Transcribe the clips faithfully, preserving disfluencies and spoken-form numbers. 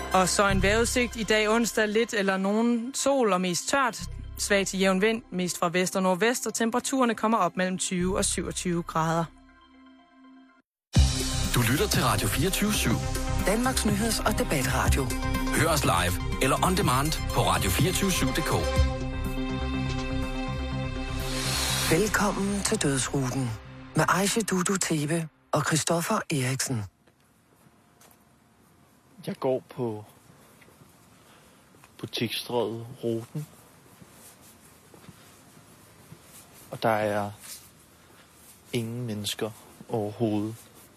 Og så en vejrudsigt i dag onsdag, lidt eller nogen sol og mest tørt. Svag til jævn vind, mest fra vest og nordvest, og temperaturerne kommer op mellem tyve og syvogtyve grader. Du lytter til Radio fireogtyve syv. Danmarks nyheds- og debatradio. Hør os live eller on demand på radio to fire syv punktum d k. Velkommen til Dødsruten med Aisha Dudu Tebe og Christoffer Eriksen. Jeg går på butiksstrøget Ruten, og der er ingen mennesker overhovedet.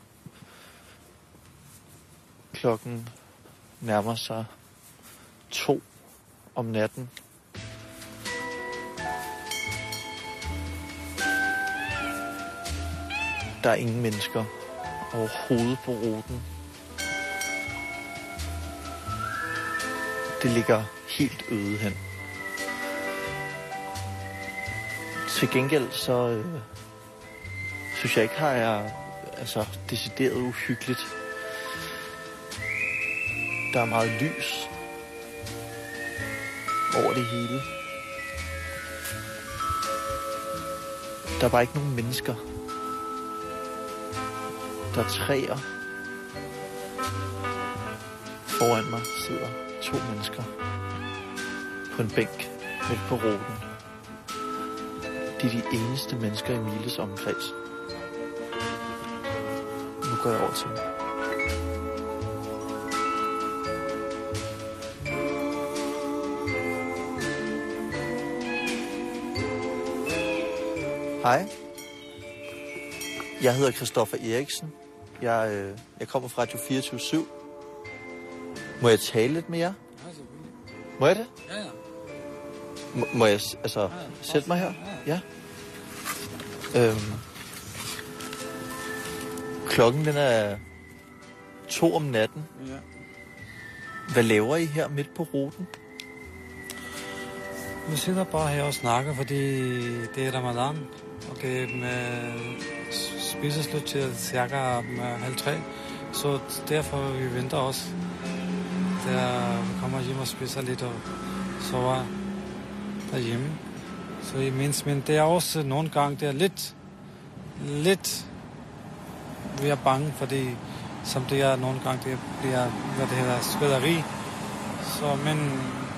Klokken nærmer sig to om natten. Der er ingen mennesker overhovedet på ruten. Det ligger helt øde hen. Til gengæld så øh, synes jeg ikke, har jeg altså decideret uhyggeligt. Der er meget lys over det hele. Der er bare ikke nogen mennesker. Der er træer. Foran mig sidder to mennesker på en bænk midt på ruten. De er de eneste mennesker i miles omkreds. Nu går jeg over til dem. Hej. Jeg hedder Christoffer Eriksen. Jeg, øh, jeg kommer fra Radio fireogtyve syv. Må jeg tale lidt med jer? Ja, selvfølgelig. Må jeg det? Ja, ja. Må, må jeg altså ja, sætte mig her? Ja. Øhm. Klokken den er to om natten. Ja. Hvad laver I her midt på ruten? Vi sidder bare her og snakker, fordi det er Ramadan, og det er med spiseslut til cirka halv tre, så derfor vi venter også. Der vi kommer hjem og spiser lidt og sover derhjemme. Så i mindst, men det er også nogle gange, det er lidt, lidt, vi er bange, fordi som det er nogle gange, det bliver, hvad det hedder, skyderi. Så, men,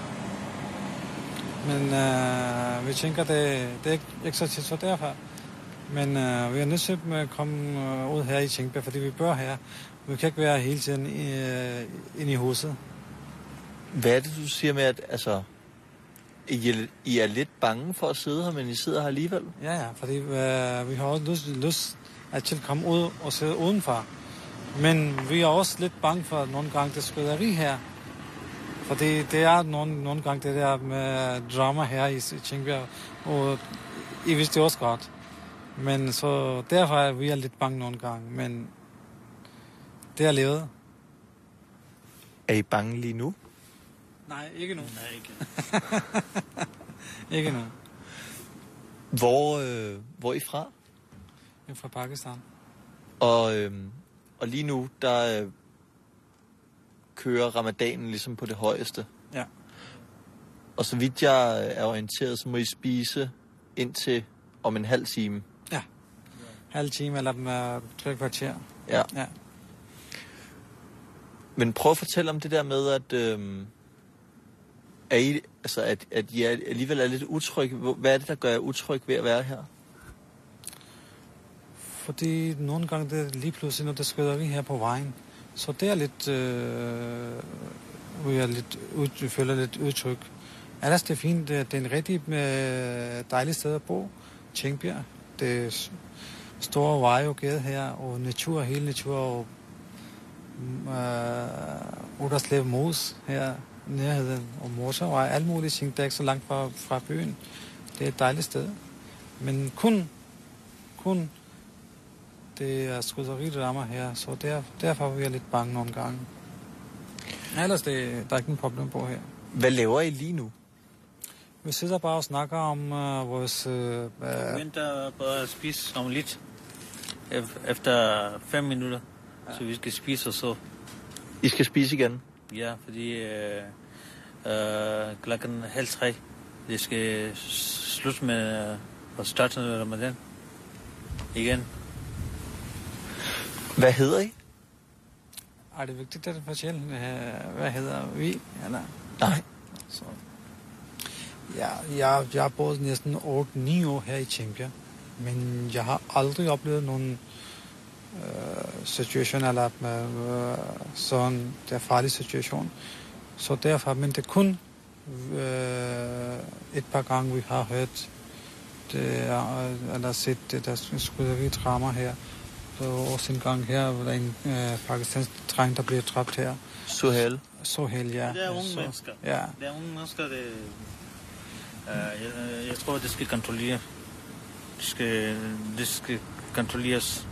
men øh, vi tænker, det, det er ikke, ikke så tit, så derfor. Men øh, vi er nødt til at komme ud her i Tingbjerg, fordi vi bør her. Vi kan ikke være hele tiden øh, inde i huset. Hvad er det, du siger med, at altså, I, I er lidt bange for at sidde her, men I sidder her alligevel? Ja, ja, fordi øh, vi har også lyst, lyst at til komme ud og sidde udenfor. Men vi er også lidt bange for nogle gange det skyderi her. Fordi det er nogle, nogle gange det der med drama her i Tingbjerg, og I vidste det også godt. Men så derfor er vi lidt bange nogle gange, men det er levet. Er I bange lige nu? Nej, ikke nu. Nej, ikke. Ikke nu. Hvor, øh, hvor er I fra? Jeg er fra Pakistan. Og, øh, og lige nu, der øh, kører ramadanen ligesom på det højeste. Ja. Og så vidt jeg er orienteret, så må I spise indtil om en halv time. Ja. Halv time eller med tre kvarter. Ja. Ja. Men prøv at fortælle om det der med, at, øh, er I, altså, at, at I alligevel er lidt utrygge. Hvad er det, der gør jer utryg ved at være her? Fordi nogle gange det er lige pludselig, når det skøder vi her på vejen. Så det er lidt, øh, vi er lidt, vi føler lidt udtryk. Ellers det er fint. Det er en rigtig øh, dejligt sted at bo. Tingbjerg. Det er store veje og gade her, og natur, hele natur, og øh, Uderslev Mos her, nærheden, og motorvej, alle mulige ting, der er ikke så langt fra, fra byen. Det er et dejligt sted. Men kun, kun, det er skyderi, der rammer her, så der, derfor er vi lidt bange nogle gange. Ellers det, der er ikke nogen problem på her. Hvad laver I lige nu? Vi sidder bare og snakker om uh, vores... Uh, Vi venter på at spise om lidt. Efter fem minutter. Ja. Så vi skal spise og så. I skal spise igen? Ja, fordi øh, øh, klokken halv tre, det skal slutte med øh, at starte Ramadan igen. Hvad hedder I? Er det vigtigt at fortælle, hvad hedder vi? Eller? Nej. Så. Ja, jeg, jeg har boet næsten otte ni år her i Tingbjerg, men jeg har aldrig oplevet nogen øh, situation, eller øh, sådan der farlig situation. Så derfor, men det er kun øh, et par gange, vi har hørt det, eller set det der skyderidrama her. Så også en gang her, hvor der er en øh, pakistansk dreng, der bliver dræbt her. Suhail. Suhail, ja. Det er unge så, mennesker. Ja. Det er unge mennesker, det... Uh, jeg, jeg tror, det skal kontrollere. Det skal, det skal kontrolleres.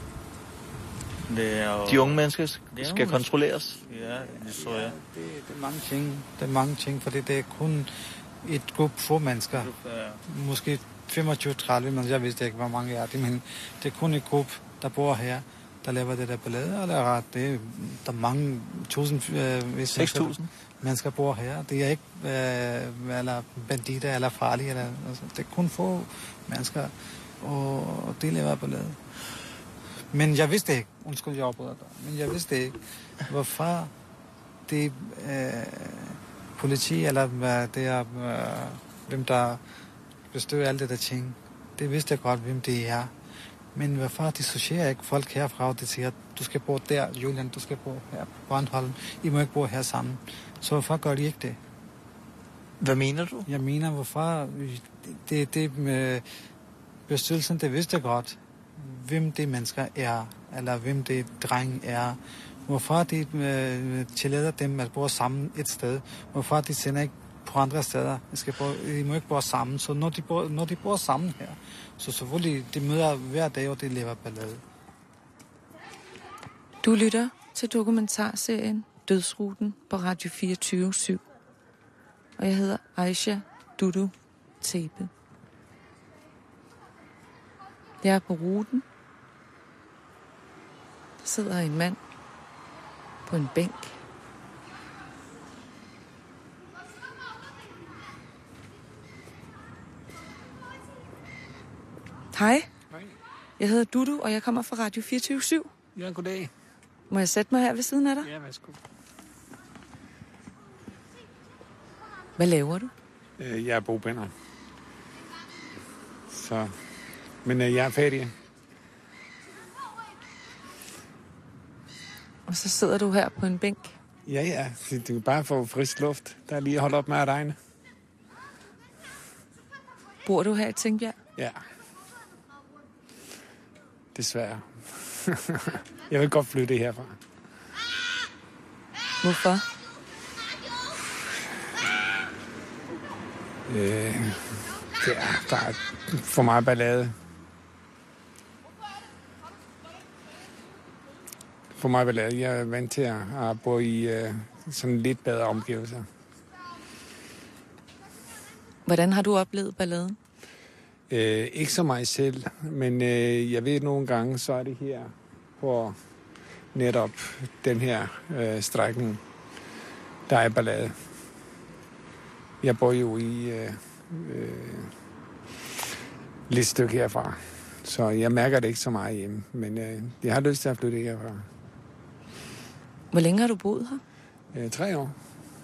Det er, og, De unge mennesker skal unge kontrolleres? Ja, det tror jeg. Det, det er mange ting, det er mange ting, fordi det er kun et gruppe få mennesker. Ja. Måske femogtyve til tredive, men jeg vidste ikke, hvor mange er det, men det er kun et gruppe, der bor her, der laver det der ballade, eller det er, der er mange tusind, øh, seks tusind mennesker bor her. Det er ikke øh, eller banditter eller farlige, eller, altså, det er kun få mennesker, og det laver ballade. Men jeg vidste ikke, undskyld, jeg afbryder dig, men jeg vidste ikke, hvorfor det øh, politi, eller hvad det er, øh, hvem der bestyrer alt det der ting. Det vidste jeg godt, hvem det er. Men hvorfor dissocierer ikke folk herfra, de siger, du skal bo der, Julian, du skal bo her på Bornholm, I må ikke bo her sammen. Så hvorfor gør de ikke det? Hvad mener du? Jeg mener, hvorfor det, det med bestyrelsen, det vidste jeg godt, hvem det mennesker er, eller hvem det dreng er. Hvorfor de øh, tillader dem at bo sammen et sted. Hvorfor de sender ikke på andre steder. De, skal bo, de må ikke bo sammen. Så når de bor, når de bor sammen her, så selvfølgelig, de møder hver dag, og de lever ballade. Du lytter til dokumentarserien Dødsruten på Radio fireogtyve syv. Og jeg hedder Aisha Dudu Tebe. Jeg er på ruten. Der sidder en mand på en bænk. Hej. Hej. Jeg hedder Dudu, og jeg kommer fra Radio fireogtyve syv. Ja, goddag. Må jeg sætte mig her ved siden af dig? Ja, værsgo. Hvad laver du? Jeg er bogbinder. Så... Men jeg er færdig. Og så sidder du her på en bænk. Ja, ja. Det er bare for frisk luft. Der er lige holdt op med at regne. Bor du her i Tingbjerg? Ja. Desværre. Jeg vil godt flytte herfra. Hvorfor? Øh, det er bare for meget ballade. For mig ballade. Jeg er vant til at, at bo i uh, sådan lidt bedre omgivelser. Hvordan har du oplevet balladen? Øh, ikke så meget selv, men øh, jeg ved nogle gange, så er det her på netop den her øh, strækning, der er ballade. Jeg bor jo i øh, øh, lidt stykke herfra, så jeg mærker det ikke så meget hjemme, men øh, jeg har lyst til at flytte herfra. Hvor længe har du boet her? Øh, tre år.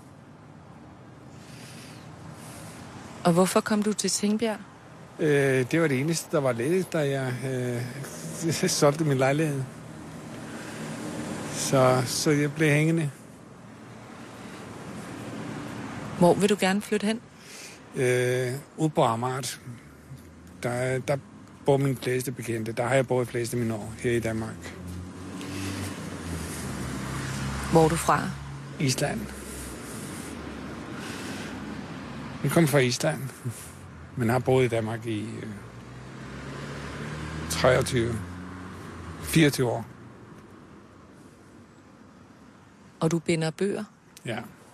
Og hvorfor kom du til Tingbjerg? Øh, det var det eneste, der var ledigt, da jeg øh, solgte min lejlighed. Så, så jeg blev hængende. Hvor vil du gerne flytte hen? Øh, ude på Amager. Der, der bor mine fleste bekendte. Der har jeg boet fleste mine år her i Danmark. Hvor er du fra? Island. Jeg kommer fra Island, men har boet i Danmark i øh, treogtyve, fireogtyve år. Og du binder bøger? Ja,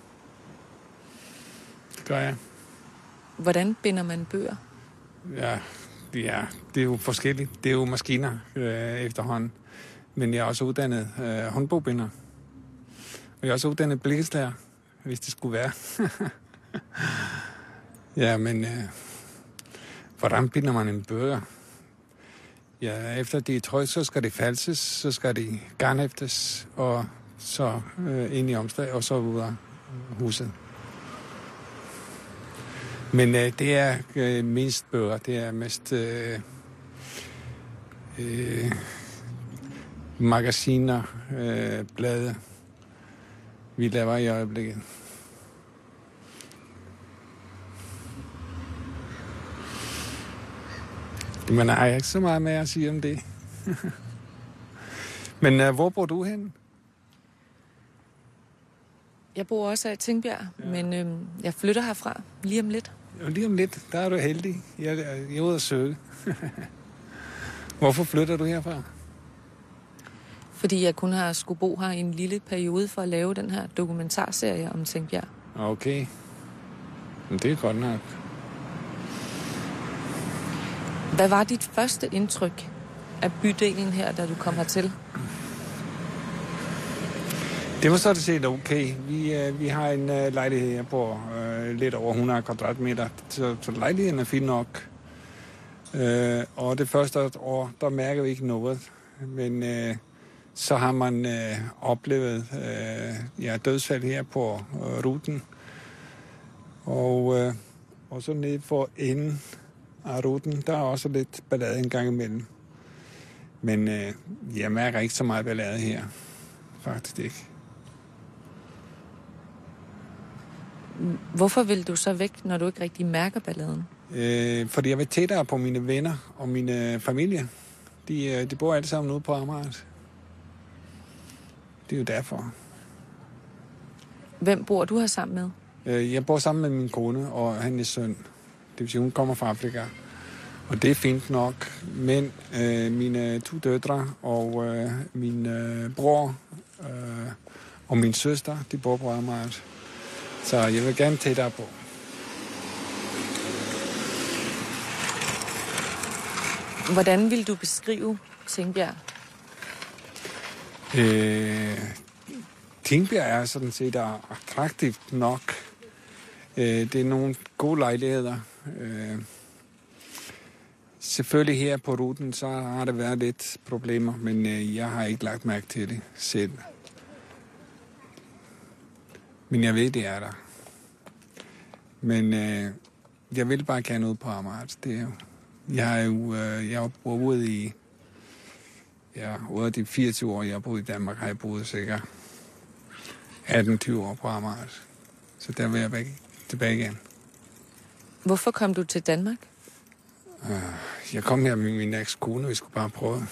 det gør jeg. Hvordan binder man bøger? Ja, ja, det er jo forskelligt. Det er jo maskiner øh, efterhånden. Men jeg er også uddannet øh, håndbogbinder. Og jeg er også uddannet blikkenslager. hvis det skulle være. Ja, men øh, hvordan binder man en bøger? Ja, efter det er trykt, så skal det falses, så skal det garnhæftes, og så øh, ind i omslag, og så ud af huset. Men øh, det er øh, mindst bøger, det er mest øh, øh, magasiner, øh, blade, vi laver i øjeblikket. Men jeg har ikke så meget med at sige om det. Men uh, hvor bor du hen? Jeg bor også i Tingbjerg, ja. men øhm, jeg flytter herfra lige om lidt. Jo, lige om lidt, der er du heldig. Jeg, jeg er ude at søge. Hvorfor flytter du herfra? Fordi jeg kun har skulle bo her i en lille periode for at lave den her dokumentarserie om Tingbjerg. Okay. Men det er godt nok. Hvad var dit første indtryk af bydelen her, da du kom hertil? Det var sådan set okay. Vi, øh, vi har en øh, lejlighed her på øh, lidt over hundrede kvadratmeter, så, så lejligheden er fin nok. Øh, og det første år, der mærker vi ikke noget. Men øh, så har man øh, oplevet øh, ja, dødsfald her på øh, ruten. Og, øh, og så ned for enden af ruten, der er også lidt ballade en gang imellem. Men øh, jeg mærker ikke så meget ballade her. Faktisk ikke. Hvorfor vil du så væk, når du ikke rigtig mærker balladen? Øh, fordi jeg vil tættere på mine venner og mine familie. De, de bor alle sammen ude på Amager. Det er jo derfor. Hvem bor du her sammen med? Øh, jeg bor sammen med min kone og hendes søn. Det vil sige, hun kommer fra Afrika. Og det er fint nok. Men øh, mine to døtre og øh, min øh, bror øh, og min søster, de bor på Amager. Så jeg vil gerne tættere på. Hvordan vil du beskrive Tingbjerg? Øh, Tingbjerg er sådan set attraktivt nok. Øh, det er nogle gode lejligheder. Øh, selvfølgelig her på ruten, så har det været lidt problemer, men øh, jeg har ikke lagt mærke til det selv. Men jeg ved, det er der. Men øh, jeg vil bare gerne ud på Amager. Det er jo, jeg er jo øh, jeg er boet i, ja, ud af de fireogtyve år, jeg har boet i Danmark, har jeg boet sikkert atten til tyve år på Amager. Så der vil jeg væk, tilbage igen. Hvorfor kom du til Danmark? Øh, jeg kom her med min ekskone, vi skulle bare prøve.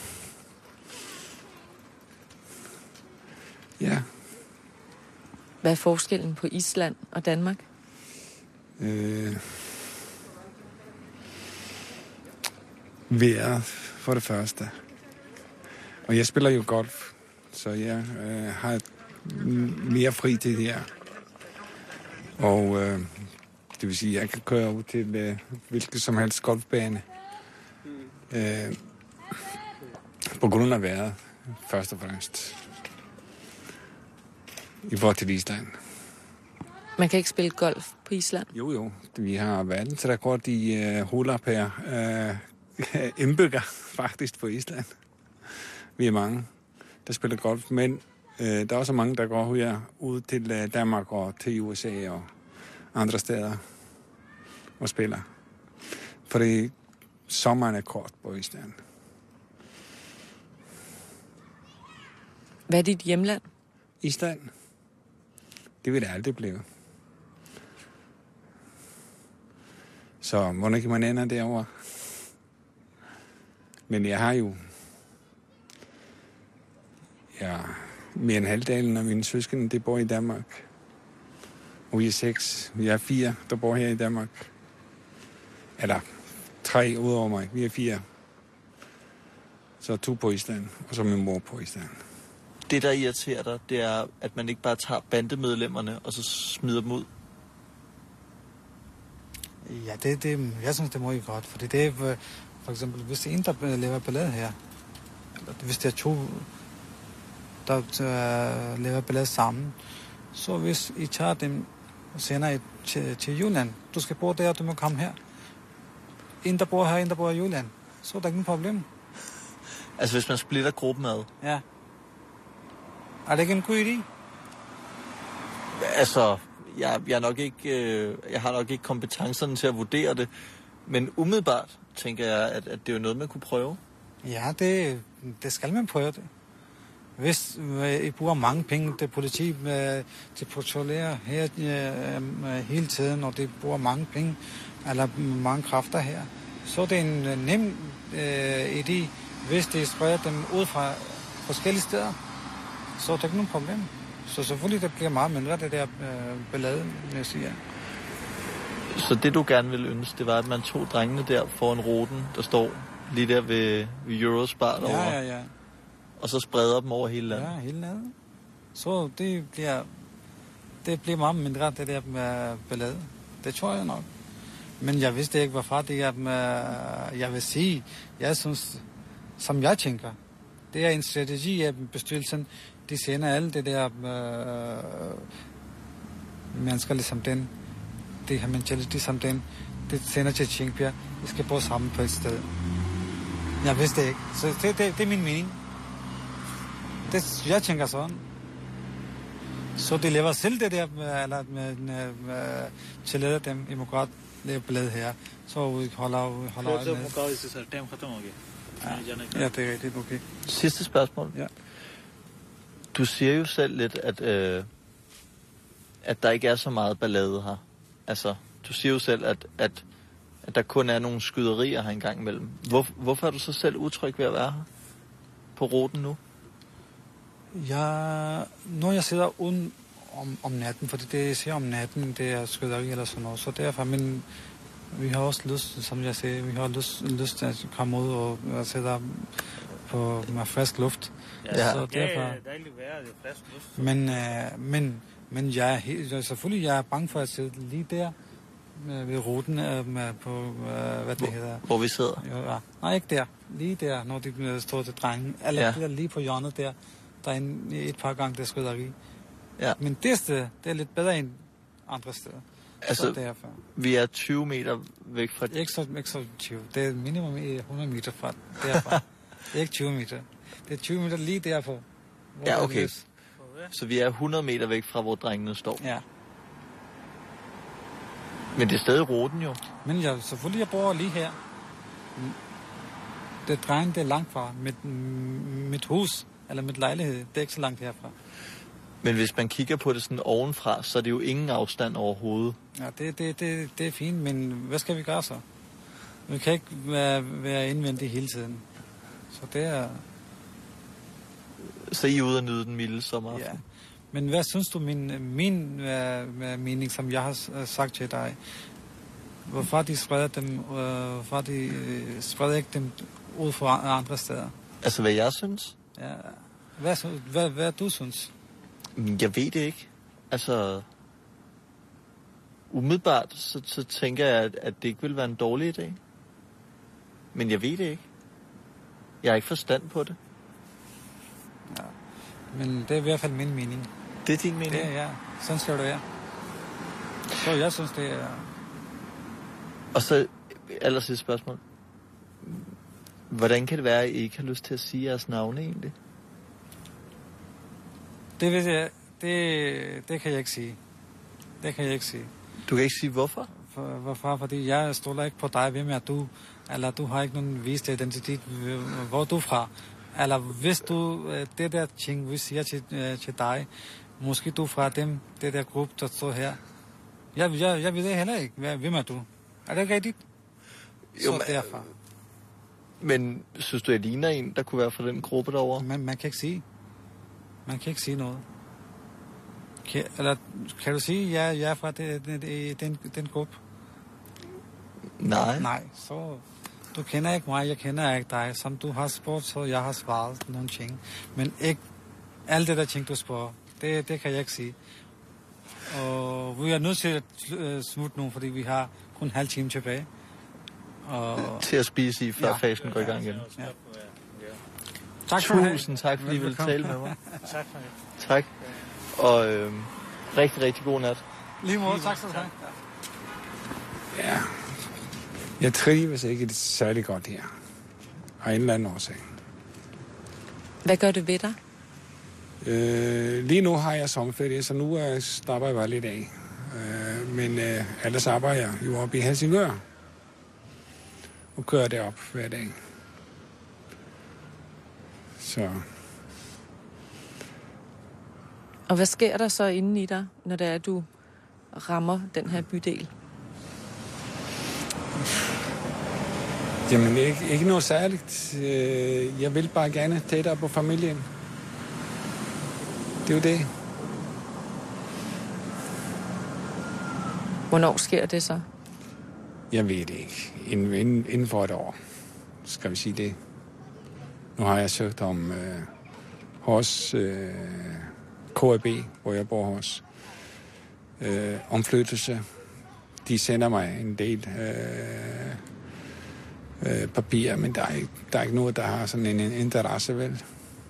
Ja. Hvad er forskellen på Island og Danmark? Øh, vejret for det første. Og jeg spiller jo golf, så jeg øh, har mere fritid her. Og øh, det vil sige, at jeg kan køre ud til øh, hvilket som helst golfbane. Øh, på grund af vejret, først og fremmest. I forhold til Island. Man kan ikke spille golf på Island? Jo, jo. Vi har verdensrekord i uh, huller per uh, indbygger, faktisk, på Island. Vi er mange, der spiller golf, men uh, der er også mange, der går her ud til uh, Danmark og til U S A og andre steder og spiller. Fordi sommeren er kort på Island. Hvad er dit hjemland? Island. Det vil det aldrig blive. Så hvordan kan man ende derovre? Men jeg har jo ja, mere end halvdelen af mine søskende, det bor i Danmark. Og vi er seks. Vi er fire, der bor her i Danmark. Eller tre ud over mig. Vi er fire. Så to på Island, og så min mor på Island. Det, der irriterer dig, det er, at man ikke bare tager bandemedlemmerne, og så smider dem ud. Ja, det, det, jeg synes, det må I godt. Fordi det er for eksempel, hvis en, der laver ballade her, eller hvis der er to, der uh, laver ballade sammen, Så hvis I tager dem og sender I til, til Jylland, du skal bo der, du må komme her. En, der bor her, en, der bor i Jylland. Så er der ingen problem. Altså hvis man splitter gruppen ad? Ja. Er det ikke en god idé? Altså, jeg, jeg, er nok ikke, øh, jeg har nok ikke kompetencerne til at vurdere det, men umiddelbart tænker jeg, at, at det er noget, man kunne prøve. Ja, det, det skal man prøve det. Hvis I bruger mange penge til politi, til patruljerer her øh, hele tiden, og de bruger mange penge, eller mange kræfter her, så er det en nem øh, idé, hvis de spreder dem ud fra forskellige steder, så er der ikke nogen problem. Så selvfølgelig det bliver meget mindre, det der øh, ballade, jeg siger. Så det du gerne ville ønske, det var, at man tog drengene der foran ruten, der står lige der ved, ved Eurospar derovre. Ja, ja, ja. Og så spreder dem over hele landet. Ja, hele landet. Så det bliver, det bliver meget mindre, det der med ballade. Det tror jeg nok. Men jeg vidste ikke, hvorfor det er, med, jeg vil sige, jeg synes, som jeg tænker, det er en strategi af bestyrelsen. De sender alle det der øh, mennesker ligesom den, det her mentality som den, det sender til Tjengbjerg. Vi skal bo sammen på et sted. Jeg vidste ikke. Så det, det, det er min mening. Det, jeg tænker sådan. Så de lever selv det der, eller med, med, med tillader dem, I må godt lave blad her. Så vi holder, holder øje med. Ja, det er rigtigt, okay. Sidste spørgsmål. Ja. Du siger jo selv lidt, at, øh, at der ikke er så meget ballade her. Altså, du siger jo selv, at, at, at der kun er nogle skyderier her engang imellem. Hvor, hvorfor er du så selv utryg ved at være her på ruten nu? Jeg, når jeg sidder uden om, om natten, fordi det jeg siger om natten, det er skyderi eller sådan noget, så derfor, men vi har også lyst, som jeg siger, vi har lyst, lyst til at komme ud og, og sidde på med frisk luft. Ja, så ja, derfor, ja, dejligt vejr, det er frisk luft. men, øh, men, men jeg er helt, selvfølgelig jeg er bange for at sidde lige der med, ved ruten øh, med, på, øh, hvad det hvor, hedder. Hvor vi sidder? Ja, nej, ikke der. Lige der, når de står til drengen. Eller ja. Der, lige på hjørnet der. Der er en, et par gange, der skyderi. Ja. Men det sted, det er lidt bedre end andre steder. Altså, derfor. Vi er tyve meter væk fra... Ikke så, ikke så tyve. Det er minimum hundrede meter fra derfra. Det er ikke tyve meter. Det er tyve meter lige derfra. Ja, okay. Så vi er hundrede meter væk fra, hvor drengene står. Ja. Men det er stadig ruten jo. Men jeg, selvfølgelig, jeg bor lige her. Det drengen, det er langt fra. Mit, mit hus, eller mit lejlighed, det er ikke så langt herfra. Men hvis man kigger på det sådan ovenfra, så er det jo ingen afstand overhovedet. Ja, det, det, det, det er fint, men hvad skal vi gøre så? Vi kan ikke være, være indvendige hele tiden. Så det er... Så I er ude og nyde den milde sommeraften? Ja. Men hvad synes du, min, min uh, mening, som jeg har sagt til dig, hvorfor de spreder dem, uh, hvorfor de uh, spreder ikke dem ud fra andre steder? Altså, hvad jeg synes? Ja. Hvad, hvad, hvad du synes? Jeg ved det ikke. Altså, umiddelbart, så, så tænker jeg, at, at det ikke vil være en dårlig idé. Men jeg ved det ikke. Jeg har ikke forstand på det. Ja. Men det er i hvert fald min mening. Det er din mening? Det er, ja. Sådan skal det være. Så jeg synes, det er... Og så, allersidste spørgsmål. Hvordan kan det være, at I ikke har lyst til at sige jeres navne egentlig? Det ved jeg, det, det kan jeg ikke sige. Det kan jeg ikke sige. Du kan ikke sige hvorfor? For, hvorfor? Fordi jeg stoler ikke på dig. Hvem er du? Eller du har ikke nogen vist identitet. Hvor er du fra? Eller hvis du, det der ting, vi siger til, til dig, måske du fra dem, det der gruppe, der står her. Jeg, jeg, jeg ved det heller ikke. Hvem er du? Er det ikke rigtigt? Jo, så derfor. Men synes du, jeg ligner en, der kunne være fra den gruppe derovre? Man, man kan ikke sige. Man kan ikke sige noget. Kan, eller kan du sige, ja, jeg er fra det, det, den, den gruppe? Nej. Nej, så... Du kender ikke mig, jeg kender ikke dig. Som du har spurgt, så jeg har svaret nogle ting. Men ikke alt det der ting, du spørger, det, det kan jeg ikke sige. Og vi er nødt til at smutte nu, fordi vi har kun en halv time tilbage. Og... Til at spise i, før ja. Fasen går i gang igen. Ja. Tak for Tusind tak, fordi I ville tale med mig. Tak for det. Tak. Og øh, Rigtig, rigtig god nat. Lige måde, tak skal du have. Ja, jeg trives ikke særlig godt her. Af en eller anden årsag. Hvad gør det ved dig? Øh, lige nu har jeg sommerferie, så nu øh, stopper jeg bare lidt af. Øh, men øh, ellers arbejder jeg jo oppe i Helsingør. Og kører derop hver dag. Så... Og hvad sker der så inde i dig, når det er, at du rammer den her bydel? Jamen, ikke, ikke noget særligt. Jeg vil bare gerne tættere på familien. Det er jo det. Hvornår sker det så? Jeg ved det ikke. Inden, inden, inden for et år, skal vi sige det. Nu har jeg søgt om øh, hos øh, K A B, hvor jeg bor hos, øh, omflyttelse. De sender mig en del øh, øh, papirer, men der er, ikke, der er ikke noget, der har sådan en, en interesse, vel?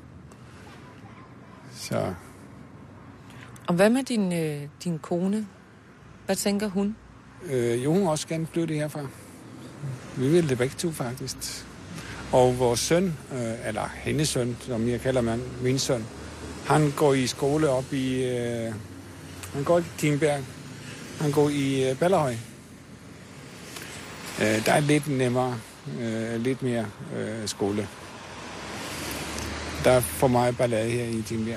Så... Og hvad med din, øh, din kone? Hvad tænker hun? Øh, jo, hun også gerne flytte herfra. Vi vil det begge to, faktisk. Og vores søn, øh, eller hendes søn, som jeg kalder man, min søn, han går i skole op i... Øh, han går i Tingbjerg. Han går i øh, Ballerhøj. Øh, der er lidt nemmere, øh, lidt mere øh, skole. Der er for meget ballade her i Tingbjerg.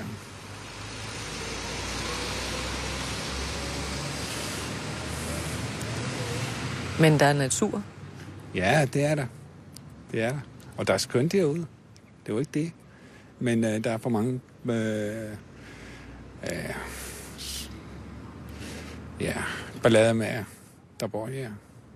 Men der er natur? Ja, det er der. Det er der. Og der er skønt herude. Det er jo ikke det. Men øh, der er for mange... Øh, øh, ja, ballader med, der bor her.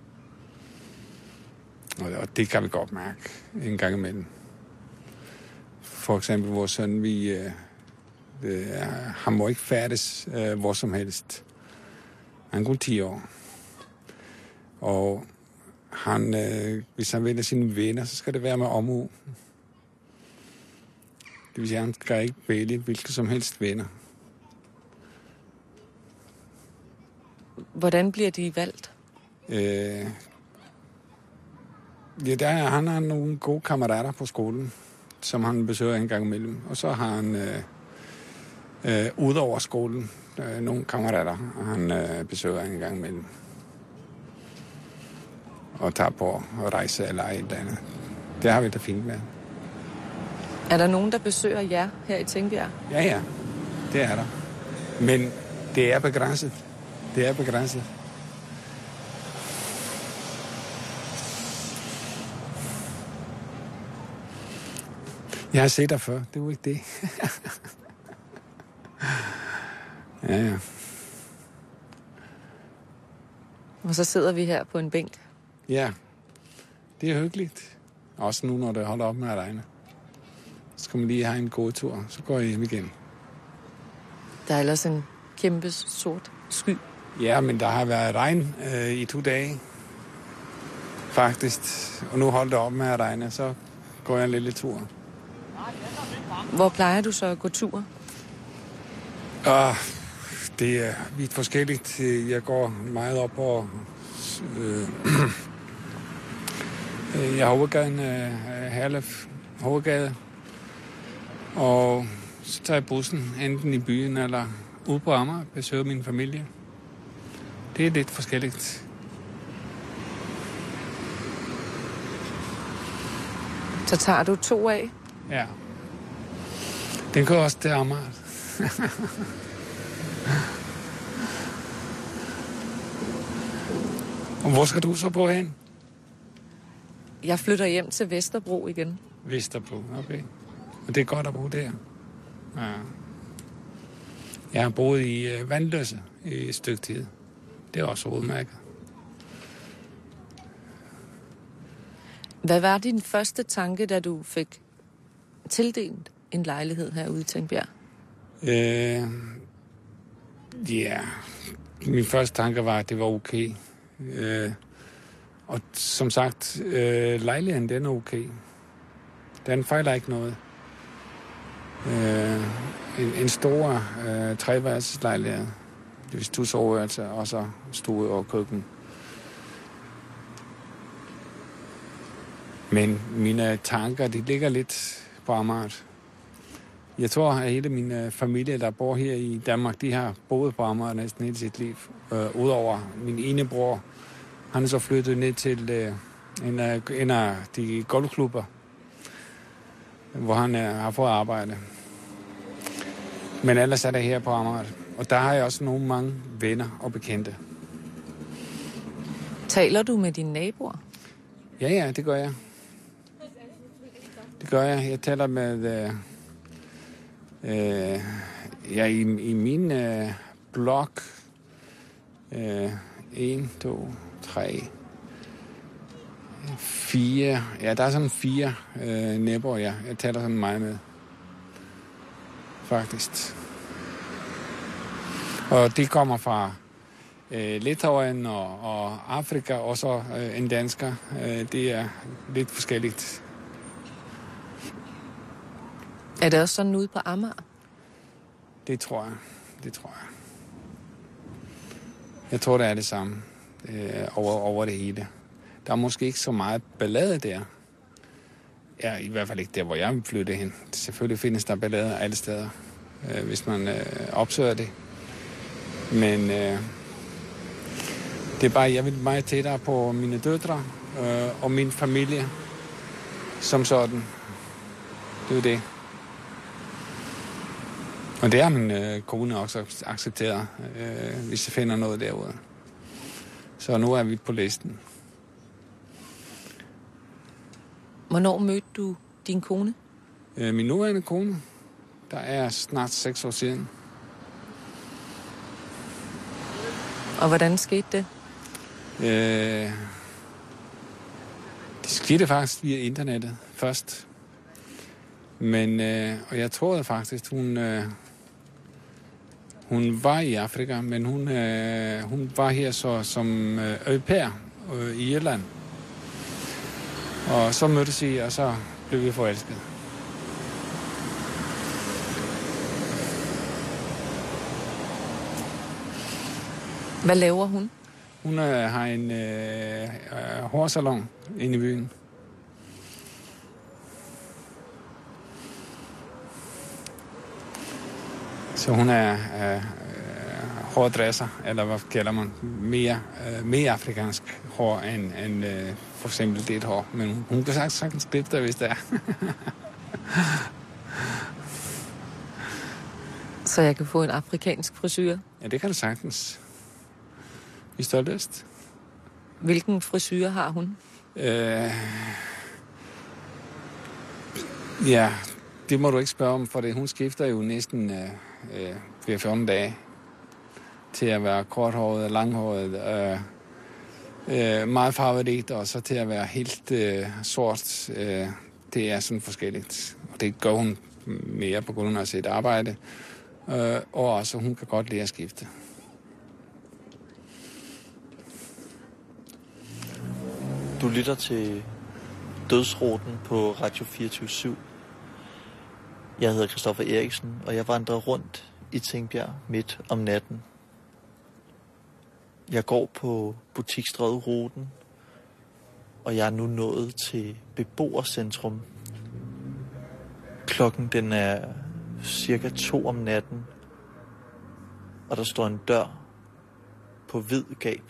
Og, og det kan vi godt mærke en gang imellem. For eksempel vores søn, vi... Øh, øh, han må ikke færdes øh, hvor som helst. Han går ti år. Og han, øh, hvis han vælger sine venner, så skal det være med omhu. Det vil sige, at han skal ikke vælge hvilke som helst venner. Hvordan bliver de valgt? Øh, ja, der er, han har nogle gode kammerater på skolen, som han besøger en gang imellem. Og så har han øh, øh, ud over skolen øh, nogle kammerater, han øh, besøger en gang imellem. Og tager på og rejse eller et eller andet. Det har vi det fint med. Er der nogen, der besøger jer her i Tingbjerg? Ja, ja. Det er der. Men det er begrænset. Det er begrænset. Jeg har set dig før. Det er jo ikke det. ja, ja. Og så sidder vi her på en bænk. Ja, det er hyggeligt. Også nu, når det holder op med at regne. Så skal man lige have en god tur, så går jeg hjem igen. Der er ellers en kæmpe sort sky. Ja, men der har været regn øh, i to dage. Faktisk. Og nu holder det op med at regne, så går jeg en lille tur. Hvor plejer du så at gå tur? Ah, det er vidt forskelligt. Jeg går meget op på... Øh, jeg har hovedgaden, øh, Herlef Hovedgade. Og så tager jeg bussen enten i byen eller ude på Amager, besøger min familie. Det er lidt forskelligt. Så tager du to af? Ja. Den kører også til Amager. Og hvor skal du så på hen? Jeg flytter hjem til Vesterbro igen. Vesterbro, okay. Og det er godt at bo der. Ja. Jeg har boet i øh, Vandløse i et stykke tid. Det er også udmærket. Hvad var din første tanke, da du fik tildelt en lejlighed herude i Tingbjerg? Øh, ja, min første tanke var, at det var okay. Øh, og som sagt, øh, lejligheden, den er okay. Den fejler ikke noget. Øh, en, en stor øh, treværelseslejlighed Det vil to soveværelser, og så stue og køkken. Men mine tanker, de ligger lidt på Amager. Jeg tror, at hele min familie, der bor her i Danmark, de har boet på Amager næsten hele sit liv. Øh, Udover min ene bror, han er så flyttet ned til øh, en, af, en af de golfklubber, hvor han øh, har fået arbejde. Men ellers er det her på Amager. Og der har jeg også nogle mange venner og bekendte. Taler du med dine naboer? Ja, ja, det gør jeg. Det gør jeg. Jeg taler med... Øh, øh, ja, i, i min øh, blog... Øh, en, to, tre... Fire... Ja, der er sådan fire øh, naboer, ja. Jeg taler sådan meget med. Faktisk. Og de kommer fra øh, Litauen og, og Afrika, og så øh, en dansker. Øh, det er lidt forskelligt. Er det også sådan ude på Amager? Det tror jeg. Det tror jeg. Jeg tror, det er det samme øh, over, over det hele. Der er måske ikke så meget ballade der. Ja, i hvert fald ikke der, hvor jeg vil flytte hen. Selvfølgelig findes der ballader alle steder, øh, hvis man øh, opsøger det. Men øh, det er bare, jeg vil meget tættere på mine døtre øh, og min familie som sådan. Det er det. Og det har min øh, kone også accepteret, øh, hvis jeg finder noget derude. Så nu er vi på listen. Hvornår mødte du din kone? Øh, min nuværende kone, der er snart seks år siden. Og hvordan skete det? Øh, det skete faktisk via internettet først. Men, øh, og jeg troede faktisk, hun, øh, hun var i Afrika, men hun, øh, hun var her så, som øh, au pair øh, i Irland. Og så mødtes vi, og så blev vi forelsket. Hvad laver hun? Hun øh, har en øh, øh, hårsalon inde i byen. Så hun er øh, øh, hårdresser, eller hvad kalder man, mere, øh, mere afrikansk hår end, end øh, for eksempel det hår. Men hun, hun kan sagtens, sagtens klippe det, hvis det er. Så jeg kan få en afrikansk frisyr? Ja, det kan du sagtens. Hvis du har lyst. Hvilken frisyr har hun? Øh, ja, det må du ikke spørge om, for det. Hun skifter jo næsten øh, øh, hver fjorten dage til at være korthåret og langhåret. Øh, øh, meget farverigt, og så til at være helt øh, sort. Øh, det er sådan forskelligt. Og det gør hun mere på grund af sit arbejde. Øh, og også hun kan godt lide at skifte. Du lytter til Dødsruten på Radio fireogtyve syv. Jeg hedder Christoffer Eriksen, og jeg vandrer rundt i Tingbjerg midt om natten. Jeg går på Butikstræde-ruten, og jeg er nu nået til beboercentrum. Klokken den er cirka to om natten, og der står en dør på vid gab.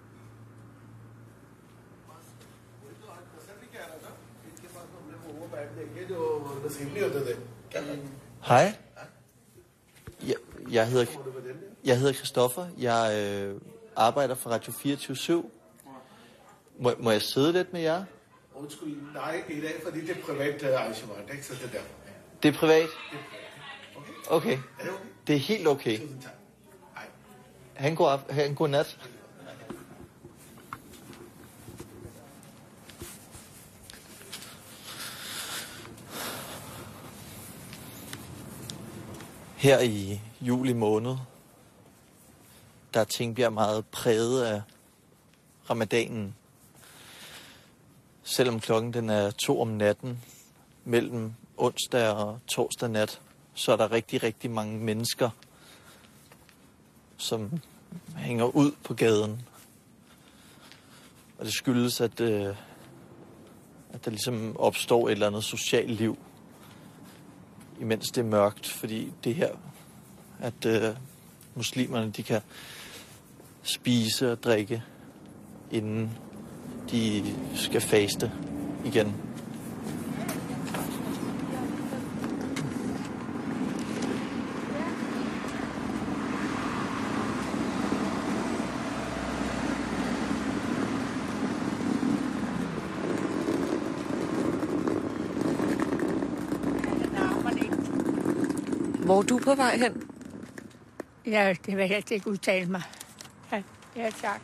Hej. Jeg, jeg hedder jeg hedder Christoffer. Jeg øh, arbejder for Radio fireogtyve syv. Må, må jeg sidde lidt med jer? Undskyld, nej, i dag, fordi det er privat arrangement, ikke? Så det er derfor. Det er privat? Okay. Okay. Er det okay? Det er helt okay. Tusind tak. Hej. Ha' en god, af- ha' en god nat. Her i juli måned, der er Tingbjerg meget præget af ramadanen. Selvom klokken den er to om natten, mellem onsdag og torsdag nat, så er der rigtig, rigtig mange mennesker, som hænger ud på gaden. Og det skyldes, at, øh, at der ligesom opstår et eller andet socialt liv, imens det er mørkt. Fordi det her, at øh, muslimerne, de kan spise og drikke, inden de skal faste igen. Hvor er du på vej hen? Ja, det vil jeg helst ikke udtale mig. Ja, ja tak.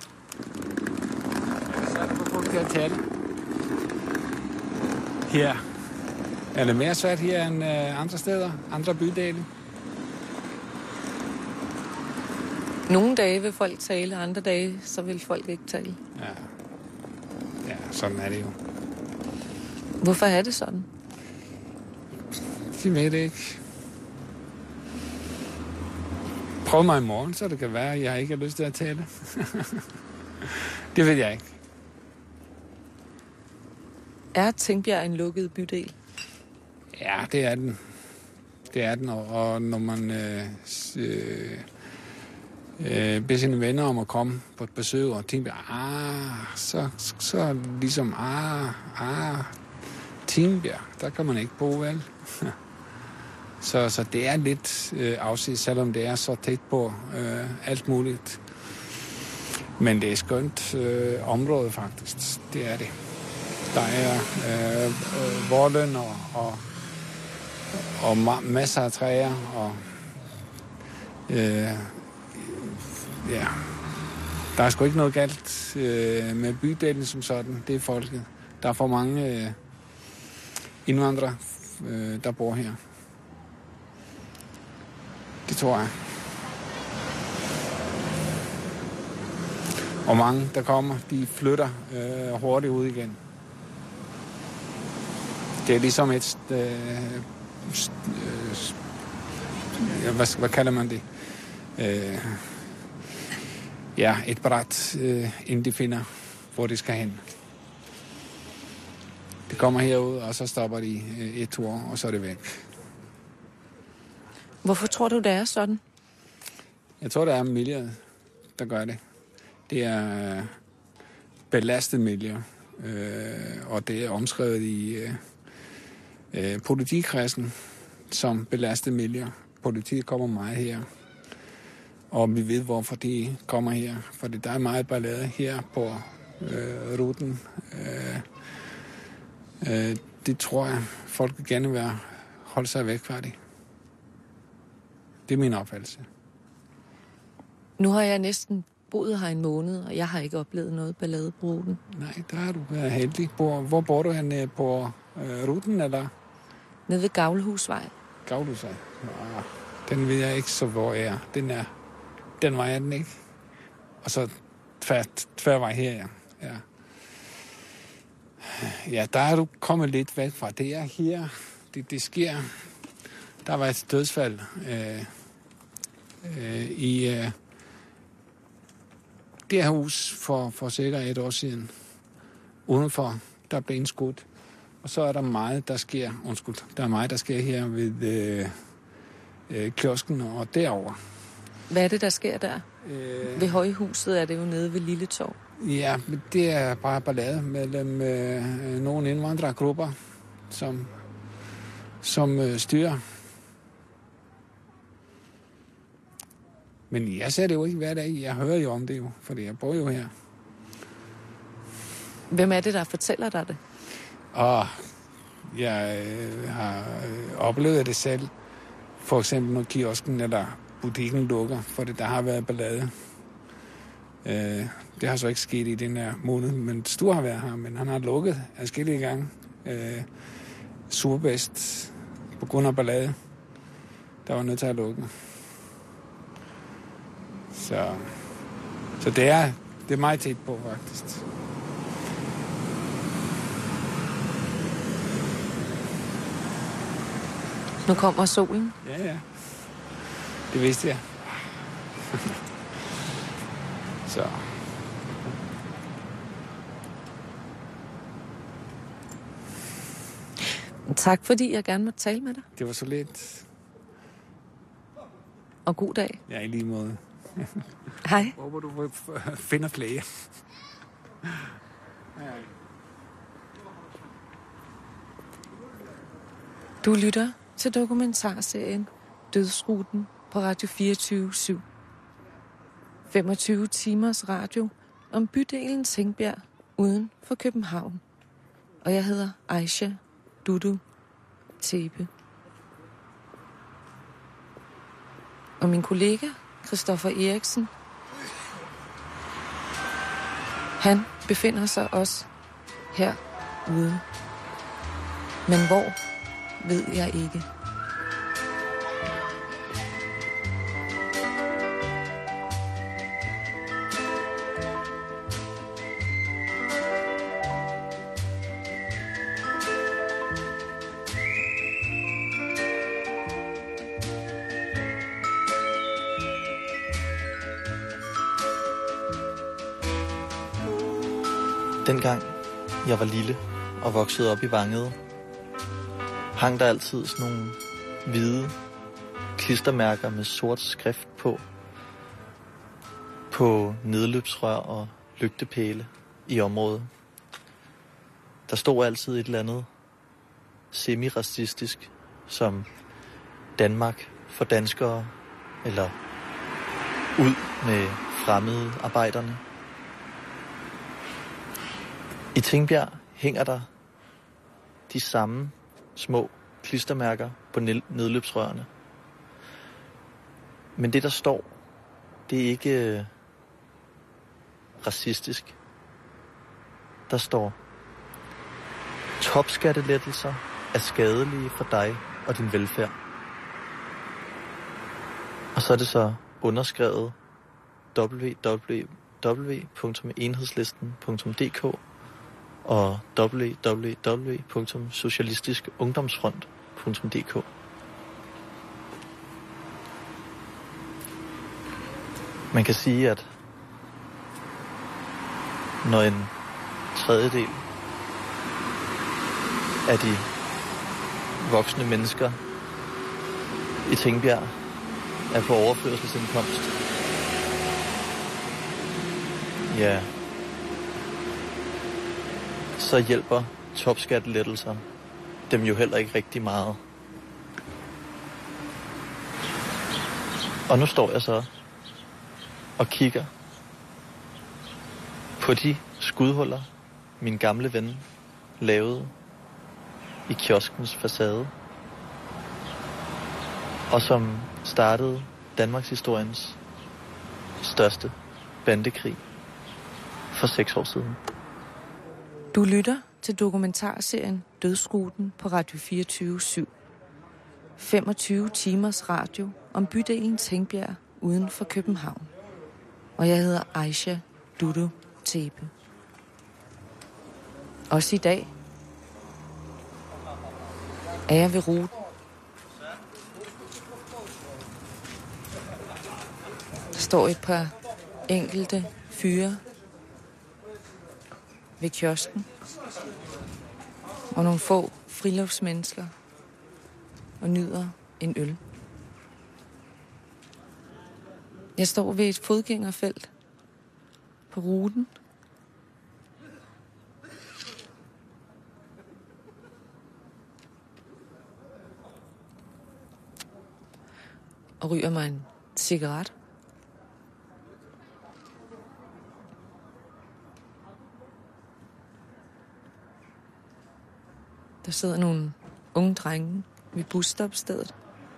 Så er det for folk til at tale. Her. Er det mere svært her end øh, andre steder? Andre bydele? Nogle dage vil folk tale, andre dage så vil folk ikke tale. Ja. Ja, sådan er det jo. Hvorfor er det sådan? De ved det ikke. Prøv mig i morgen, så det kan være, at jeg ikke har lyst til at tale. Det ved jeg ikke. Er Tingbjerg en lukket bydel? Ja, det er den. Det er den, og, og når man øh, øh, øh, beder sine venner om at komme på et besøg, og Tingbjerg, ah, så, så ligesom, ah, ah, Tingbjerg, der kan man ikke bo, vel? Så, så det er lidt øh, afset, selvom det er så tæt på øh, alt muligt. Men det er et skønt øh, område, faktisk. Det er det. Der er øh, øh, volden og, og, og ma- masser af træer. Og, øh, ja. Der er sgu ikke noget galt øh, med bydelen som sådan. Det er folket. Der er for mange øh, indvandrere, øh, der bor her. Det tror jeg. Og mange, der kommer, de flytter øh, hurtigt ud igen. Det er ligesom et... Øh, øh, hvad, hvad kalder man det? Øh, ja, et bræt, øh, inden de finder, hvor de skal hen. De kommer herud, og så stopper de øh, et tur, og så er det væk. Hvorfor tror du, det er sådan? Jeg tror, det er miljøet, der gør det. Det er belastet miljø, øh, og det er omskrevet i øh, politikredsen som belastet miljø. Politiet kommer meget her, og vi ved, hvorfor de kommer her. Fordi der er meget ballade her på øh, ruten. Øh, øh, det tror jeg, folk gerne vil holde sig væk fra det. Det er min opfattelse. Nu har jeg næsten boet her en måned, og jeg har ikke oplevet noget ballade på ruten. Nej, der er du været heldig. Hvor, hvor bor du henne? På øh, ruten, eller? Nede ved Gavlehusvej. Gavlehusvej? Ah, den ved jeg ikke, så hvor jeg er. Den er, den vej er den ikke. Og så tvær, tværvej her, ja. ja. Ja, der er du kommet lidt væk fra. Det er her, det, det sker. Der var et dødsfald øh, øh, i øh, det her hus for, for cirka et år siden. Udenfor, der blev en skudt. Og så er der meget, der sker, undskyld, der er meget, der sker her ved øh, øh, kiosken og derover. Hvad er det, der sker der? Øh, ved Højhuset er det jo nede ved Lille Torv. Ja, det er bare ballade mellem øh, nogle indvandrergrupper, som, som øh, styrer. Men jeg ser det jo ikke hver dag. Jeg hører jo om det jo, fordi jeg bor jo her. Hvem er det, der fortæller dig det? Og jeg øh, har øh, oplevet det selv. For eksempel når kiosken eller butikken lukker, fordi der har været ballade. Øh, det har så ikke sket i den her måned, men Stur har været her, men han har lukket adskillige gange. Øh, Surbest på grund af ballade. Der var nødt til at lukke. Så, så det er det er meget tæt på, faktisk. Nu kommer solen. Ja, ja. Det vidste jeg. Så. Tak, fordi jeg gerne måtte tale med dig. Det var så lidt. Og god dag. Ja, i lige måde. Hej. Håber du finder flere. Du lytter til dokumentarserien Dødsruten på Radio fireogtyve syv. femogtyve timers radio om bydelen Tingbjerg uden for København. Og jeg hedder Aisha Dudu Thebe. Og min kollega, Christoffer Eriksen, han befinder sig også herude. Men hvor, ved jeg ikke. Dengang jeg var lille og voksede op i Vangede, hang der altid sådan nogle hvide klistermærker med sort skrift på, på nedløbsrør og lygtepæle i området. Der stod altid et eller andet semi-racistisk, som Danmark for danskere, eller ud med fremmede arbejderne. I Tingbjerg hænger der de samme små klistermærker på nedløbsrørene. Men det, der står, det er ikke øh, racistisk. Der står: topskattelettelser er skadelige for dig og din velfærd. Og så er det så underskrevet w w w punktum enhedslisten punktum d k og w w w punktum socialistisk ungdomsfront punktum d k. Man kan sige, at når en tredjedel af de voksne mennesker i Tingbjerg er på overførselsindkomst, ja, så hjælper topskattelettelser dem jo heller ikke rigtig meget. Og nu står jeg så og kigger på de skudhuller, min gamle ven lavede i kioskens facade, og som startede Danmarks historiens største bandekrig for seks år siden. Du lytter til dokumentarserien Dødsruten på Radio fireogtyve syv. femogtyve timers radio om bydelen Tingbjerg uden for København. Og jeg hedder Aisha Dudu Thebe. Også i dag er jeg ved ruten. Der står et par enkelte fyre ved kiosken, og nogle få friluftsmennesker, og nyder en øl. Jeg står ved et fodgængerfelt på ruten. Og ryger mig en cigaret. Der sidder nogle unge drenge ved busstopstedet.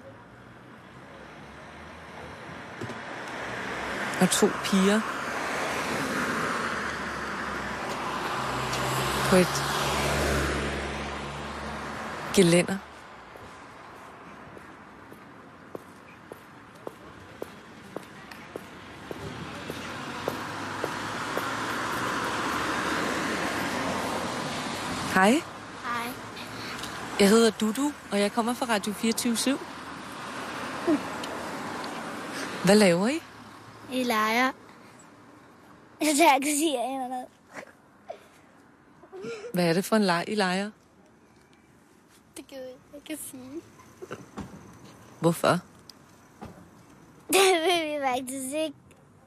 Og to piger på et gelænder. Hej. Hej. Jeg hedder Dudu, og jeg kommer fra Radio fireogtyve syv. Hvad laver I? I leger. Jeg tager ikke sige eller noget. Hvad er det for en leg, I leger? Det kan jeg ikke sige. Hvorfor? Det vil vi faktisk ikke.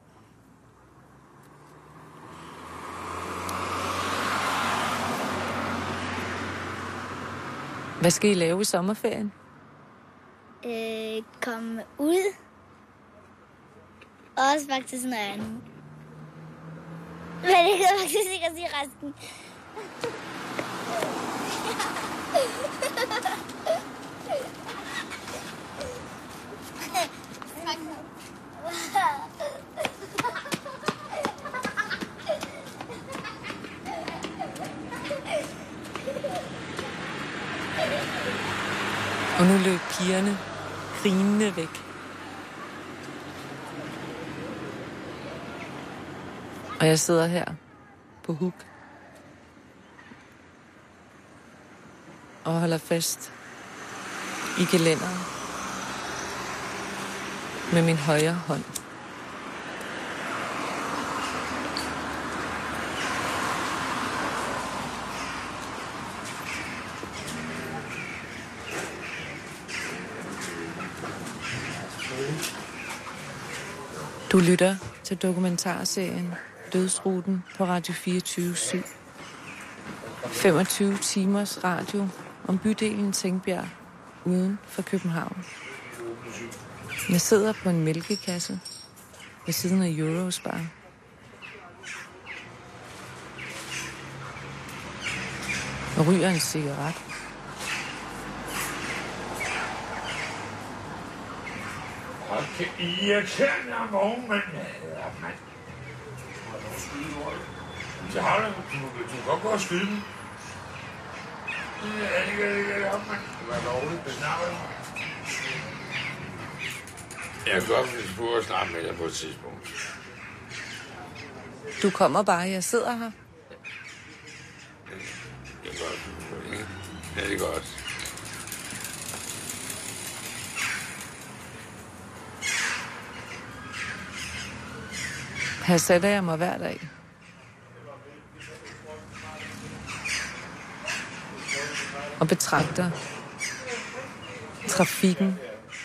Hvad skal I lave i sommerferien? Øh, komme ud. Og også faktisk noget andet. Men det kan jeg faktisk ikke at sige resten. Og nu løb pigerne grinende væk. Og jeg sidder her på huk og holder fast i gelænderet med min højre hånd. Du lytter til dokumentarserien Dødsruten på Radio fireogtyve syv. femogtyve timers radio om bydelen Tingbjerg uden for København. Jeg sidder på en mælkekasse ved siden af Eurospar. Og ryger en cigaret. Hold kæft, I irriterende om morgenen, mand. Ja, mand. Så har du, du, du kan godt gå og skyde dem. Ja, det kan det ikke op, mand. Det var lovligt, det snakker du. Jeg kan godt finde på at snakke med dig på et tidspunkt. Du kommer bare, jeg sidder her. Det er godt. Ja, det er godt. Her sætter jeg mig hver dag. Og betragter trafikken.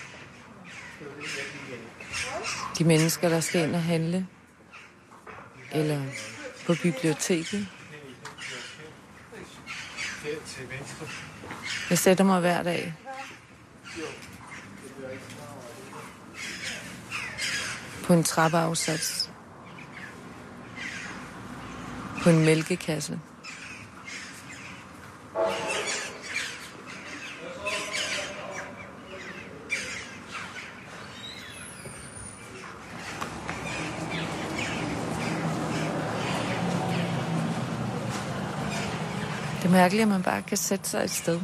De mennesker, der skal ind og handle. Eller på biblioteket. Jeg sætter mig hver dag. På en trappeafsats. På en mælkekasse. Det er mærkeligt, at man bare kan sætte sig et sted.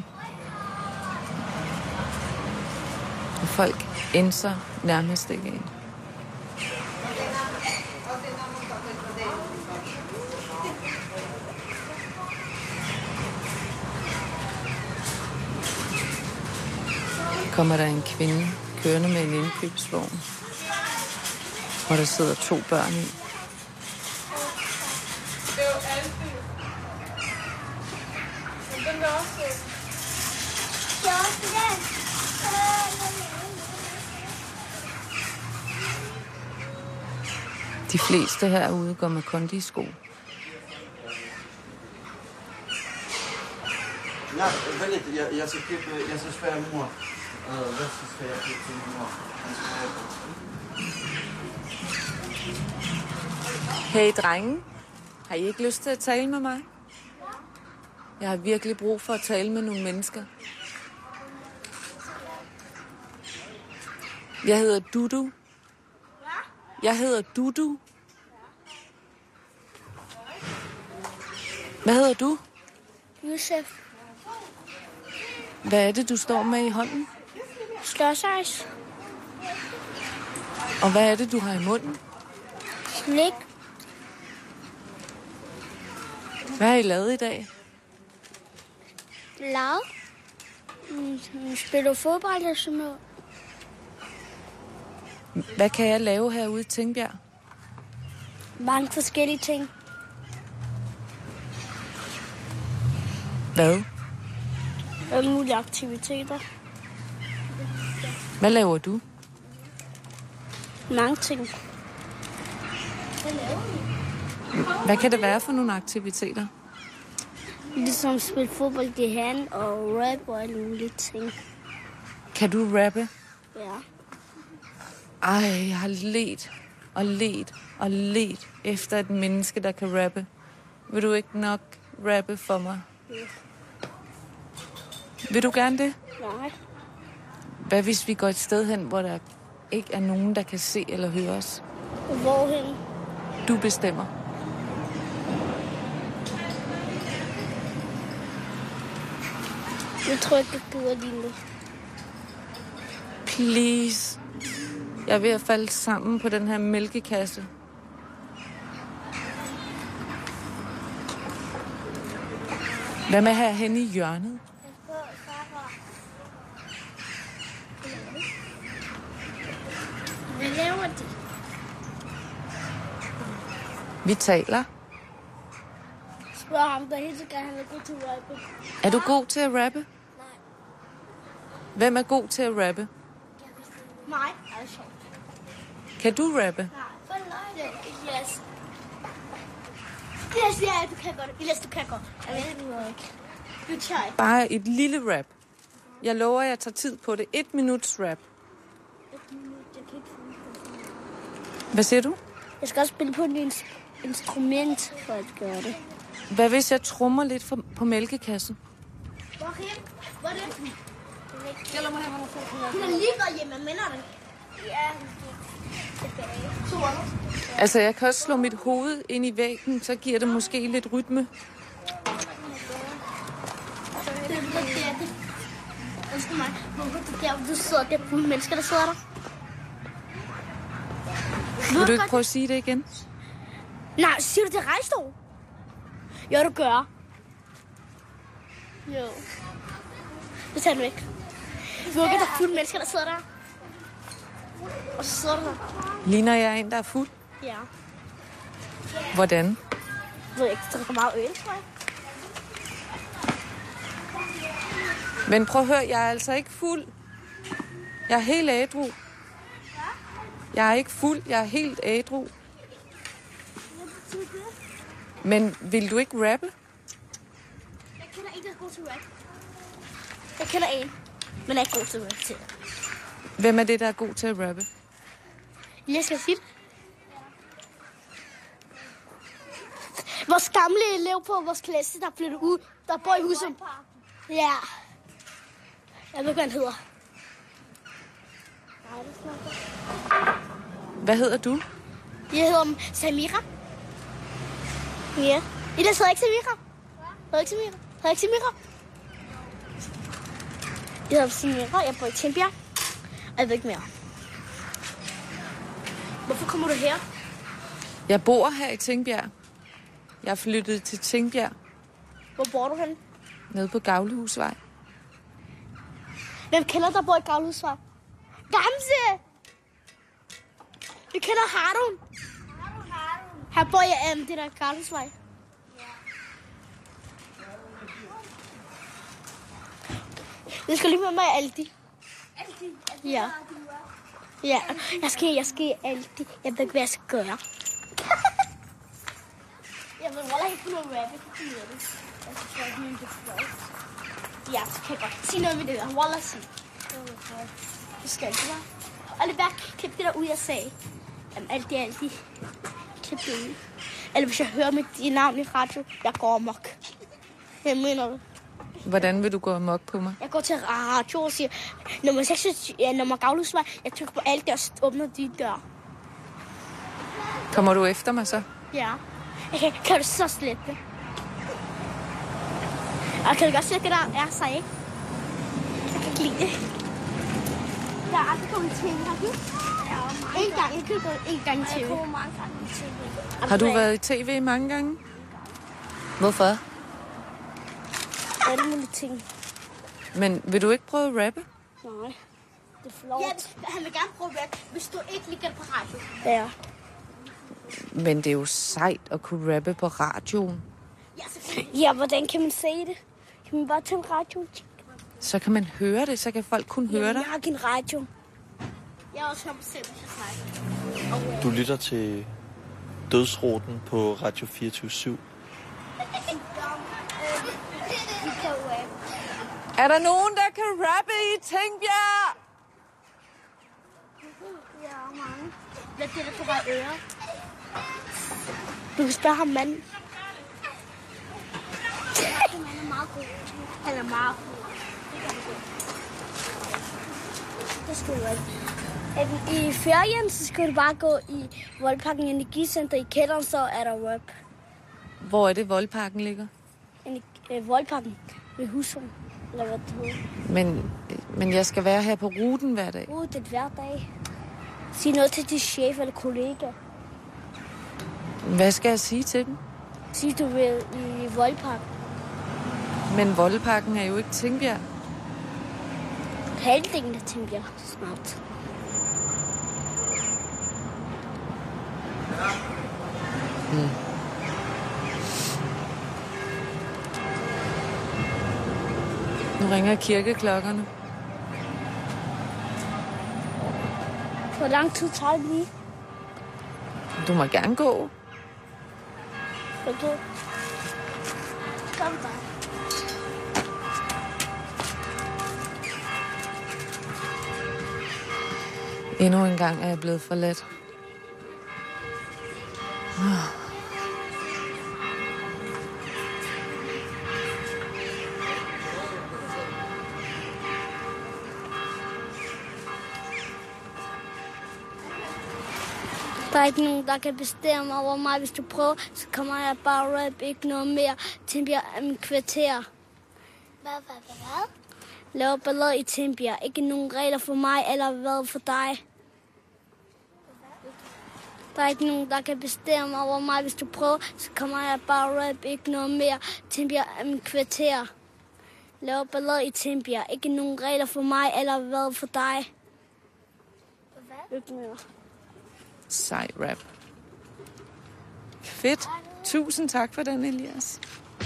Og folk indser nærmest ikke en. Kommer der en kvinde kørende med en indkøbsvogn, hvor der sidder to børn i. De fleste herude går med kondisko. Ja, vent lidt. Jeg, jeg skal købe, jeg skal spørge mor. Uh, hvad skal jeg købe til mor? Hey drenge, har I ikke lyst til at tale med mig? Jeg har virkelig brug for at tale med nogle mennesker. Jeg hedder Dudu. Jeg hedder Dudu. Hvad hedder du? Josef. Hvad er det, du står med i hånden? Slåsejs. Og hvad er det, du har i munden? Slik. Hvad har I lavet i dag? Lav. Spiller fodbold og sådan noget. Hvad kan jeg lave herude i Tingbjerg? Mange forskellige ting. Hvad? Alle mulige aktiviteter. Hvad laver du? Mange ting. Hvad kan det være for nogle aktiviteter? Ligesom spille fodbold i hand og rap og alle mulige ting. Kan du rappe? Ja. Ej, jeg har let og let og let efter et menneske, der kan rappe. Vil du ikke nok rappe for mig? Ja. Vil du gerne det? Nej. Hvad hvis vi går et sted hen, hvor der ikke er nogen, der kan se eller høre os? Hvorhen? Du bestemmer. Jeg tror ikke, jeg gider lige nu. Please. Jeg er ved at falde sammen på den her mælkekasse. Hvad med herhen i hjørnet? Hvad laver de? Vi taler. Spørg ham, der helt sikkert, han er god til at rappe. Er du god til at rappe? Nej. Hvem er god til at rappe? Mig, altså. Kan du rappe? Nej, for nej. Yes. Yes, ja, du kan godt. Yes, du kan godt. Jeg ved det ikke. Du try. Bare et lille rap. Jeg lover, jeg tager tid på det. Et minuts rap. Et minut, jeg kan ikke finde det. Hvad siger du? Jeg skal også spille på et instrument for at gøre det. Hvad hvis jeg trommer lidt for, på mælkekassen? Hvorhen? Hvor er det? Jeg lader mig have, hvor hun er lige gået hjemme, jeg mener det. Ja, tilbage. Altså, jeg kan også slå mit hoved ind i væggen, så giver det måske lidt rytme. Undskyld mig, hvorfor der, du sidder der på mennesker, der sidder der? Vil du ikke prøve at sige det igen? Nej, siger du det rejstol? Jo, du gør. Jo. Det tager den væk. Hvor er der fulde mennesker, der sidder der? Og så sidder du der. Ligner jeg en, der er fuld? Ja. Hvordan? Jeg ved ikke, der drikker meget øl, tror jeg. Men prøv at høre, jeg er altså ikke fuld. Jeg er helt ædru. Jeg er ikke fuld, jeg er helt ædru. Men vil du ikke rappe? Jeg kender en, der er god til rap. Jeg kender en, men jeg er ikke god til rap til. Hvem er det, der er god til at rappe? Jeg skal sige det. Vores gamle elev på vores klasse, der flyttede ud, der bor i huset. Ja. Jeg ved ikke, hvad han hedder. Hvad hedder du? Jeg hedder Samira. Ja. I der hedder ikke Samira. Hedder ikke Samira. Hedder ikke Samira. Jeg hedder Samira. Jeg bor i Tingbjerg. Og jeg ved ikke mere. Hvorfor kommer du her? Jeg bor her i Tingbjerg. Jeg er flyttet til Tingbjerg. Hvor bor du henne? Nede på Gavlehusvej. Hvem kender der bor i Gavlehusvej? Gamse! Vi kender Harun. Her bor jeg um, det der Gavlehusvej. Jeg skal lige med mig Aldi. Aldi? Ja. Ja, jeg skal, jeg skal Aldi. Jeg ved ikke, hvad jeg skal gøre. Jeg ved heller ikke, noget rap. Jeg kan ikke det. Jeg skal gøre det med en ja, så kan jeg godt sige noget med det der. Wallah, sig. Det skal ikke være. Og lige bare klip det der ud, jeg sagde. Jamen, alt det er altid. Klip det ud. Eller hvis jeg hører mit navn i radio, jeg går amok. Jeg mener det. Hvordan vil du gå amok på mig? Jeg går til radio og siger, nummer seksogtyve, ja, nummer Gavlehusvej, jeg trykker på alt det og åbner de dør. Kommer du efter mig så? Ja. Okay, kan du så slette det? Og kan du godt se, at det der er sig, ikke? Jeg kan ikke lide det. Der er aldrig kommet til, har du? Ja, en gang. Jeg kan gå en gang i tv. Jeg kommer mange gange i tv. Har du været i tv mange gange? Hvorfor? Alle mulige ting. Men vil du ikke prøve at rappe? Nej. Det er flot. Ja, han vil gerne prøve at rappe, hvis du ikke ligger på radio. Ja. Men det er jo sejt at kunne rappe på radioen. Ja, hvordan kan man sige det? Kan man bare tage en radio? Så kan man høre det, så kan folk kun høre dig. Jeg har ikke en radio. Jeg har også hørt mig selv, hvis jeg snakker. Du lytter til Dødsruten på Radio fireogtyve syv. Er der nogen, der kan rappe i Tingbjerg? Ja, mange. Hvad er det, der på vej øre? Du kan spørge ham manden. Han er meget god. Han er meget god. Det skal du ikke. I ferien, så skal du bare gå i Voldparken Energicenter i kælderen, så er der rap. Hvor er det, Voldparken ligger? I øh, Voldparken ved Husum, eller hvad det hedder. Men, men jeg skal være her på ruten hver dag. Uh, det er hver dag. Sig noget til din chef eller kollega. Hvad skal jeg sige til dem? Sig, du vil i Voldparken. Men Voldparken er jo ikke Tingbjerg. Halvdelen af Tingbjerg snart. Hmm. Nu ringer kirkeklokkerne. Hvor lang tid tager det lige? Du må gerne gå. Okay. Kom bare. Endnu en gang er jeg blevet forladt. Oh. Der er ikke nogen, der kan bestemme over mig. Hvis du prøver, så kommer jeg bare rap. Ikke noget mere. Tingbjerg er min kvarter. Hvad, hvad, hvad, hvad? Laver ballade i Tingbjerg. Ikke nogen regler for mig, eller hvad for dig. Der er ikke nogen, der kan bestemme over mig. Hvis du prøver, så kommer jeg bare rap. Ikke noget mere. Tingbjerg er min kvarter. Laver ballade i Tingbjerg. Ikke nogen regler for mig, eller hvad for dig. Hvad? Ikke mere. Sej rap. Fedt. Tusind tak for den, Elias.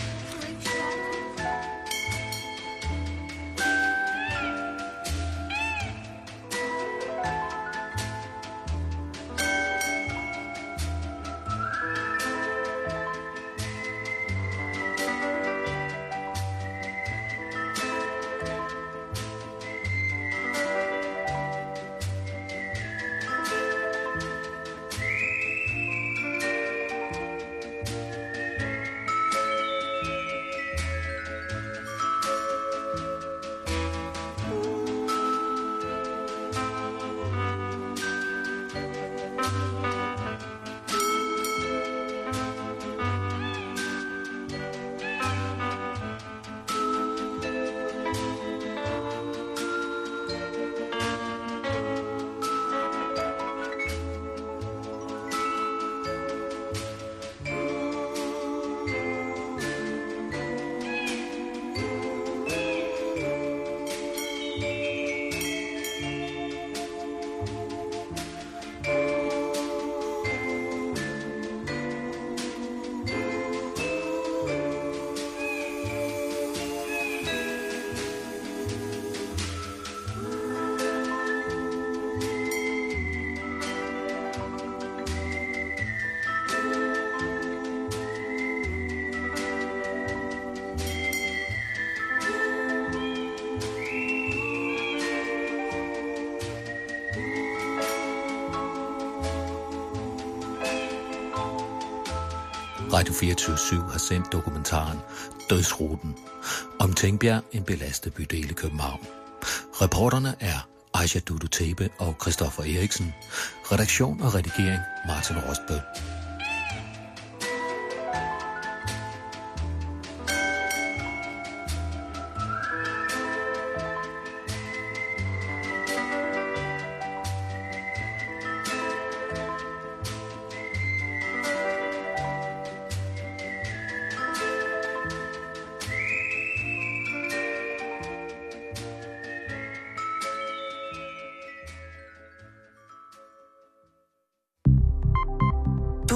Radio fireogtyve syv har sendt dokumentaren Dødsruten om Tingbjerg, en belastet bydel i København. Reporterne er Aisha Dudu Tebe og Christoffer Eriksen. Redaktion og redigering Martin Rostbøl.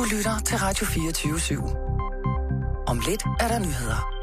lytter til Radio fireogtyve syv. Om lidt er der nyheder.